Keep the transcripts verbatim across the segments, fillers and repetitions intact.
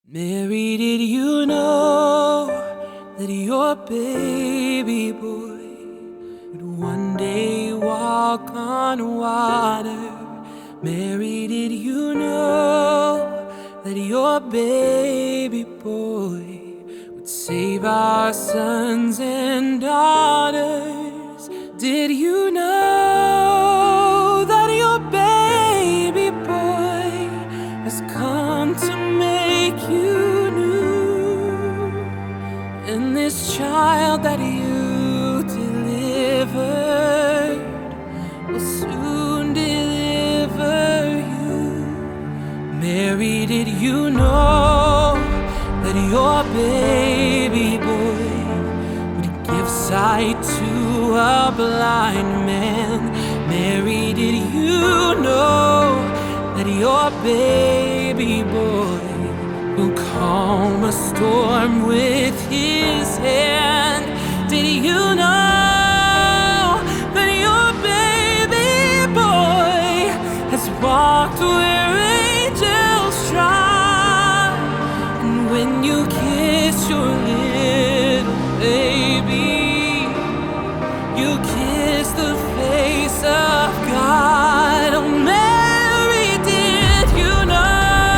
Mary, did you know that your baby boy would one day walk on water? Mary, did you know that your baby boy would save our sons and daughters? Did you know that your baby boy has come to make you new? And this child that you delivered will soon deliver you. Mary, did you know that your baby boy would give sight to a blind man? Mary, did you know that your baby boy will calm a storm with his hand? Did you know that your baby boy has walked where angels trod? And when you kiss your little baby, you kiss the face of God. Oh, Mary, did you know?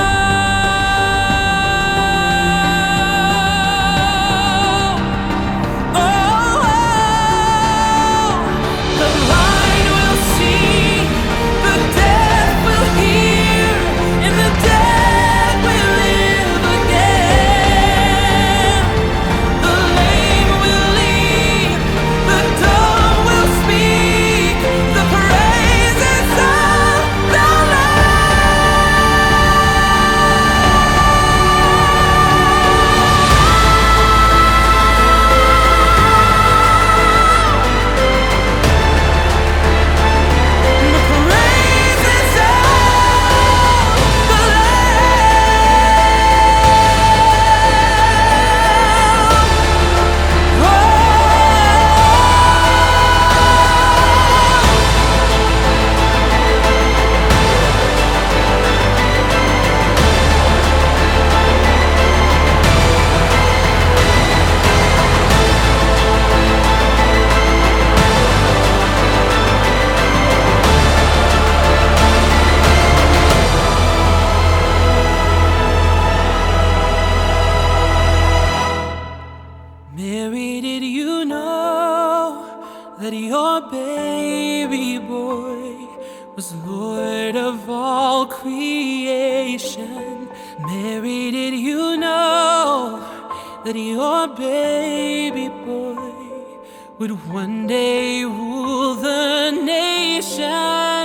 Mary, did you know that your baby boy was Lord of all creation? Mary, did you know that your baby boy would one day rule the nation?